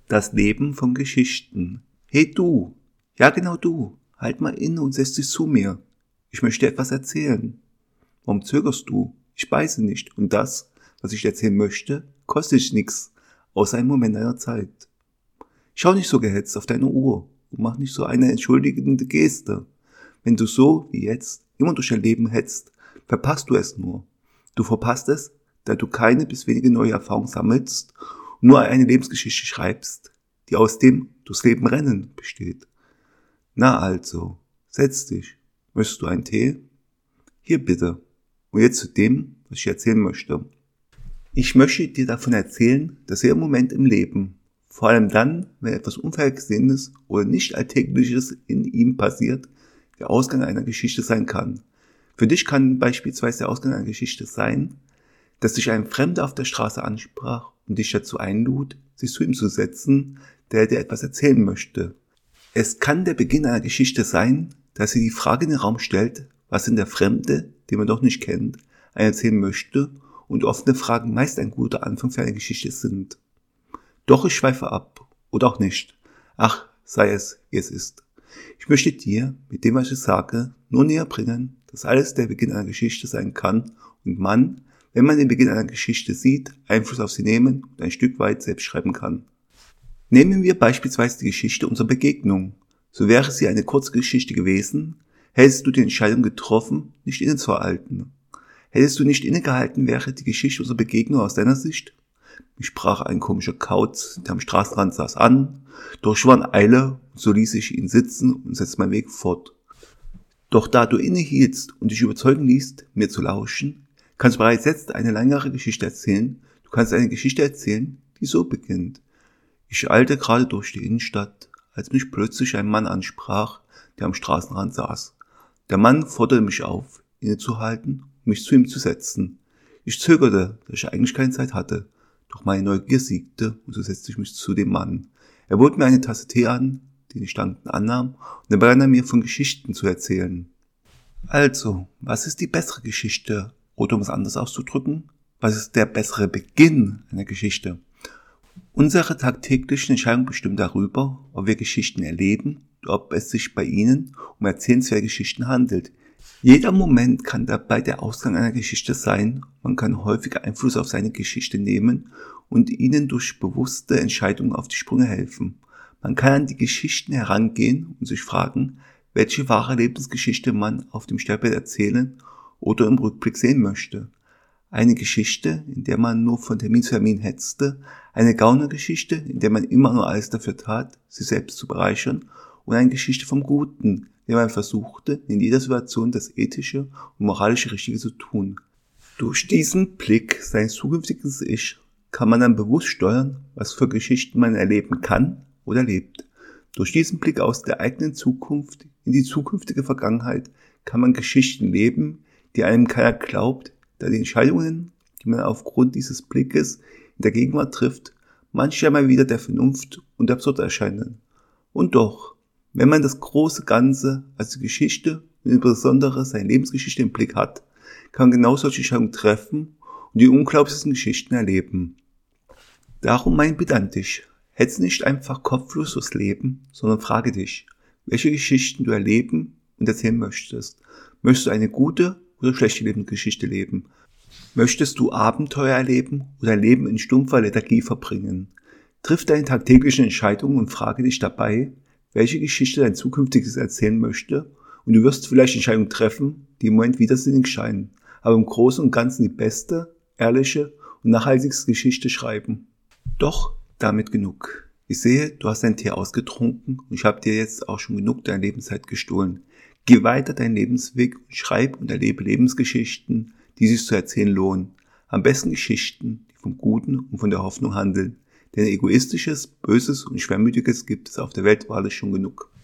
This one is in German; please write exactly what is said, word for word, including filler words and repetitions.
Das Leben von Geschichten. Hey du, ja genau du, halt mal inne und setz dich zu mir. Ich möchte dir etwas erzählen. Warum zögerst du? Ich beiße nicht und das, was ich erzählen möchte, kostet dich nichts, außer einen Moment deiner Zeit. Schau nicht so gehetzt auf deine Uhr und mach nicht so eine entschuldigende Geste. Wenn du so wie jetzt immer durch dein Leben hetzt, verpasst du es nur. Du verpasst es, da du keine bis wenige neue Erfahrungen sammelst und nur eine Lebensgeschichte schreibst, die aus dem durchs Leben rennen besteht. Na also, setz dich. Möchtest du einen Tee? Hier bitte. Und jetzt zu dem, was ich erzählen möchte. Ich möchte dir davon erzählen, dass jeder Moment im Leben, vor allem dann, wenn etwas Unvorhergesehenes oder nicht Alltägliches in ihm passiert, der Ausgang einer Geschichte sein kann. Für dich kann beispielsweise der Ausgang einer Geschichte sein, dass dich ein Fremder auf der Straße ansprach und dich dazu einlud, sich zu ihm zu setzen, der dir etwas erzählen möchte. Es kann der Beginn einer Geschichte sein, dass sie die Frage in den Raum stellt, was denn der Fremde, den man doch nicht kennt, einen erzählen möchte und offene Fragen meist ein guter Anfang für eine Geschichte sind. Doch ich schweife ab, oder auch nicht. Ach, sei es, wie es ist. Ich möchte dir, mit dem, was ich sage, nur näher bringen, dass alles der Beginn einer Geschichte sein kann und man, wenn man den Beginn einer Geschichte sieht, Einfluss auf sie nehmen und ein Stück weit selbst schreiben kann. Nehmen wir beispielsweise die Geschichte unserer Begegnung. So wäre sie eine kurze Geschichte gewesen, hättest du die Entscheidung getroffen, nicht innezuhalten. Hättest du nicht innegehalten, wäre die Geschichte unserer Begegnung aus deiner Sicht. Mich sprach ein komischer Kauz, der am Straßenrand saß, an, doch ich war in Eile, und so ließ ich ihn sitzen und setzte meinen Weg fort. Doch da du innehieltst und dich überzeugen ließt, mir zu lauschen, kannst du bereits jetzt eine längere Geschichte erzählen. Du kannst eine Geschichte erzählen, die so beginnt. Ich eilte gerade durch die Innenstadt, als mich plötzlich ein Mann ansprach, der am Straßenrand saß. Der Mann forderte mich auf, innezuhalten und mich zu ihm zu setzen. Ich zögerte, da ich eigentlich keine Zeit hatte. Doch meine Neugier siegte und so setzte ich mich zu dem Mann. Er bot mir eine Tasse Tee an, den ich dankend annahm, und dann begann er mir von Geschichten zu erzählen. Also, was ist die bessere Geschichte? Oder um es anders auszudrücken, was ist der bessere Beginn einer Geschichte? Unsere tagtäglichen Entscheidungen bestimmen darüber, ob wir Geschichten erleben, ob es sich bei ihnen um erzählenswerte Geschichten handelt. Jeder Moment kann dabei der Ausgang einer Geschichte sein. Man kann häufig Einfluss auf seine Geschichte nehmen und ihnen durch bewusste Entscheidungen auf die Sprünge helfen. Man kann an die Geschichten herangehen und sich fragen, welche wahre Lebensgeschichte man auf dem Sterbebett erzählen oder im Rückblick sehen möchte. Eine Geschichte, in der man nur von Termin zu Termin hetzte, eine Gaunergeschichte, in der man immer nur alles dafür tat, sich selbst zu bereichern, und eine Geschichte vom Guten, in der man versuchte, in jeder Situation das Ethische und moralische Richtige zu tun. Durch diesen Blick seines zukünftigen Ich kann man dann bewusst steuern, was für Geschichten man erleben kann oder lebt. Durch diesen Blick aus der eigenen Zukunft in die zukünftige Vergangenheit kann man Geschichten leben, die einem keiner glaubt, da die Entscheidungen, die man aufgrund dieses Blickes in der Gegenwart trifft, manchmal wieder der Vernunft und absurd erscheinen. Und doch, wenn man das große Ganze, also die Geschichte und insbesondere seine Lebensgeschichte im Blick hat, kann man genau solche Entscheidungen treffen und die unglaublichsten Geschichten erleben. Darum mein Bitte an dich, hetze nicht einfach kopflos durchs Leben, sondern frage dich, welche Geschichten du erleben und erzählen möchtest. Möchtest du eine gute oder schlechte Lebensgeschichte leben? Möchtest du Abenteuer erleben oder Leben in stumpfer Lethargie verbringen? Triff deine tagtäglichen Entscheidungen und frage dich dabei, welche Geschichte dein zukünftiges erzählen möchte, und du wirst vielleicht Entscheidungen treffen, die im Moment widersinnig scheinen, aber im Großen und Ganzen die beste, ehrliche und nachhaltigste Geschichte schreiben. Doch damit genug. Ich sehe, du hast deinen Tee ausgetrunken und ich habe dir jetzt auch schon genug deiner Lebenszeit gestohlen. Geh weiter deinen Lebensweg und schreib und erlebe Lebensgeschichten, die sich zu erzählen lohnen. Am besten Geschichten, die vom Guten und von der Hoffnung handeln. Denn egoistisches, Böses und Schwermütiges gibt es auf der Welt wahrlich schon genug.